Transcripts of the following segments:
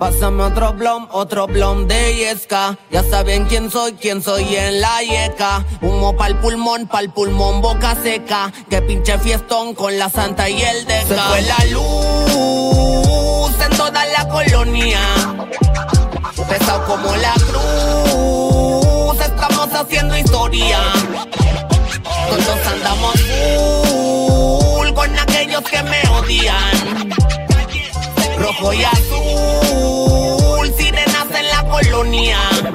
Pásame otro blom de Yesca. Ya saben quién soy en la yeca. Humo pa'l pulmón, boca seca. Que pinche fiestón con la santa y el deca. Se fue la luz en toda la colonia. Pesado como la cruz, estamos haciendo historia. Todos andamos full con aquellos que me odian. Rojo y azul, sirenas en la colonia.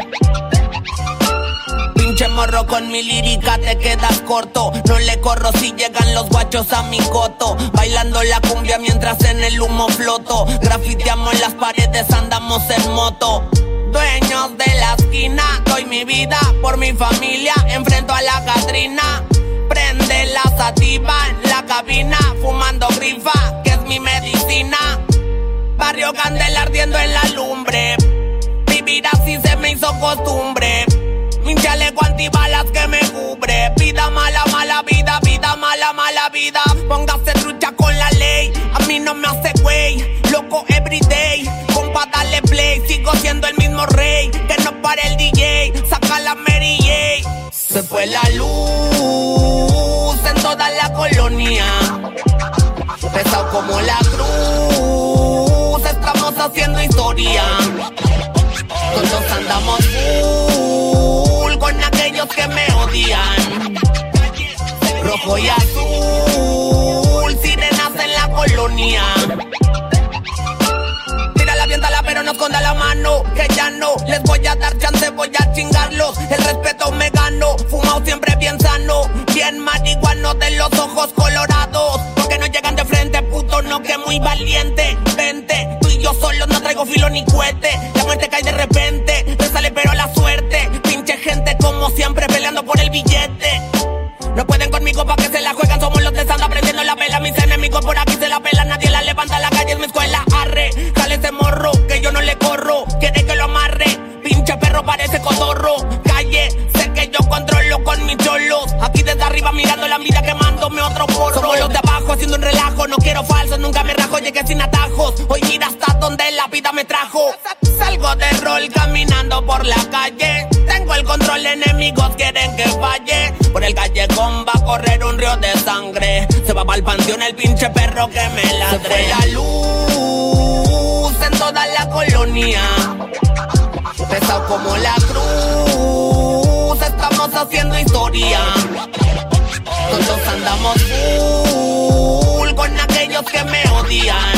Pinche morro, con mi lírica te quedas corto. No le corro si llegan los guachos a mi coto. Bailando la cumbia mientras en el humo floto. Grafiteamos las paredes, andamos en moto. Dueños de la esquina, doy mi vida por mi familia. Enfrento a la Catrina. Prende la sativa en la cabina. Fumando grifa, que es mi medicina. Barrio Candela ardiendo en la lumbre. Vivir así se me hizo costumbre. Mi chaleco antibalas que me cubre. Vida mala, mala vida, vida mala, mala vida. Póngase trucha con la ley, a mí no me hace güey. Loco everyday, compa dale play. Sigo siendo el mismo rey, que no pare el DJ. Saca la Mary J. Se fue la luz en toda la colonia. Pesado como la cruz, estamos haciendo historia. Todos andamos full con aquellos que me odian. Rojo y azul, sirenas en la colonia. Tírala, aviéntala, pero no esconda la mano. Que ya no les voy a dar chance, voy a chingarlos. El respeto me gano, fumado siempre bien sano. Bien marihuano de los ojos colorados. Porque no llegan de frente, puto, no que muy valiente. Vente, tú y yo solos, no traigo filo ni cohete. La muerte cae de repente, te sale pero la suerte. Pinche gente como siempre peleando por el billete. No pueden conmigo pa' que se la juegan, somos los de Santa prendiendo la vela. Mis enemigos por aquí se la pelan, nadie la levanta, la calle es mi escuela. Arre, jale ese morro, que yo no le corro. Quiere que lo amarre, pinche perro parece cotorro. Calle, sé que yo controlo con mis cholos. Aquí desde arriba mirando la vida quemándome otro porro. Somos los de abajo haciendo un relajo, no quiero falsos, nunca me rajo, llegué sin atajos. Hoy mira hasta donde la vida me trajo. Salgo de rol caminando por la calle. Tengo el control, enemigos quieren que falle. Por el callejón va a correr un río de sangre. Se va pa'l panteón el pinche perro que me ladre. Se fue la luz en toda la colonia. Pesado como la cruz, estamos haciendo historia. Todos andamos full con aquellos que me odian.